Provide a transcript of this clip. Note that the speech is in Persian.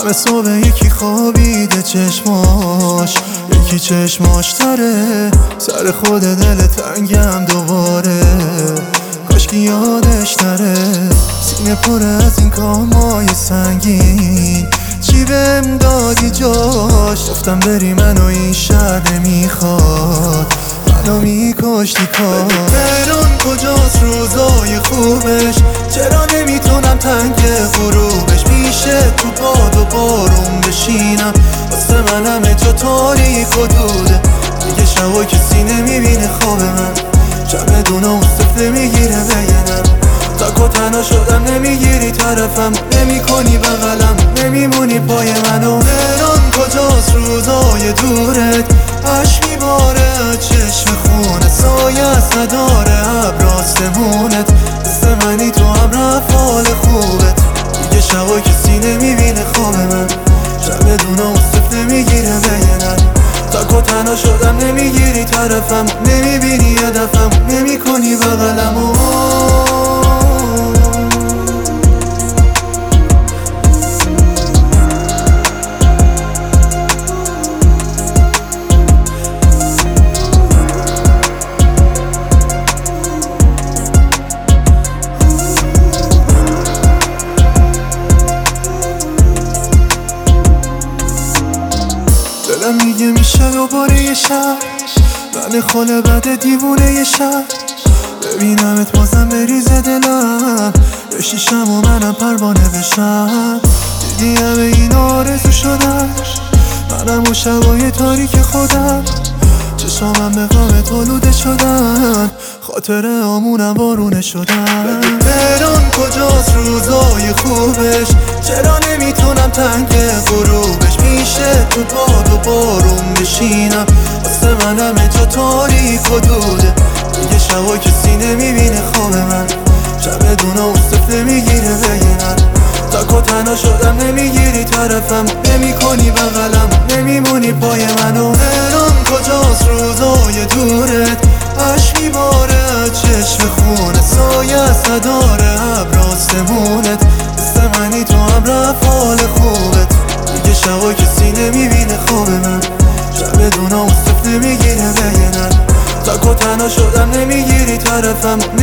همه صبح یکی خوابیده چشماش، یکی چشماش تره، سر خود دل تنگم دوباره، کاشکی یادش نره. سینه پر از این کامای سنگین، چی بهم دادی جاش؟ گفتم بری منو این شهر نمیخواد، منو میکشتی کار. تهران کجاست روزای خوبش؟ چرا نمیتونم تنگ غروبش؟ میشه تو باد و بارون بشینم، واسه من همه جا تاریک و دوده. دیگه شبا کسی نمیبینه خواب من، چمدونا و صفه میگیره بگنم. تک و تنها شدم نمیگیری طرفم، نمی کنی بغلم، نمیمونی پای منو. تهران کجاست روزای دورت؟ عشق میباره چشم خونه، سایه نداره ابر آسمونت، مثل منی تو هم رفت حال خوبت. دیگه شبا کسی نمیبینه خواب من، چمدونا و صف نمیگیره بگنم. تک و تنها شدم نمیگیری طرفم، نمیبینی هدفم، نمی کنی بغلم. دلم میگه میشه دوباره یه شب، من خاله بد دیوونه یه شب، ببینمت بازم بریزه دلم، بشیشم و منم پروانه بشم. دیدی همه این آرزو شدن، منم و شبای تاریک خودم، چشامم به غمت آلوده شدن، خاطره آمونم بارونه شدن. تهران کجاست روزای خوبش؟ چرا نمیتونم تنگ غروبش؟ میشه تو باد و بارون بشینم، واسه من همه جا تاریک و دوده. دیگه شبا کسی نمیبینه خواب من، چمدونا و صف نمیگیره بگنم. تک و تنها شدم نمیگیری طرفم، نمی کنی بغلم، نمیمونی پای منو. تهران کجاست روزای دورت؟ عشق میباره چشم خونه، سایه نداره ابر آسمونت، مثل منی تو هم رفت حال خوبت. دیگه شبا کسی نمیبینه خواب من، چمدونا و صف نمیگیره بگنم. تک و تنها شدم نمیگیری طرفم،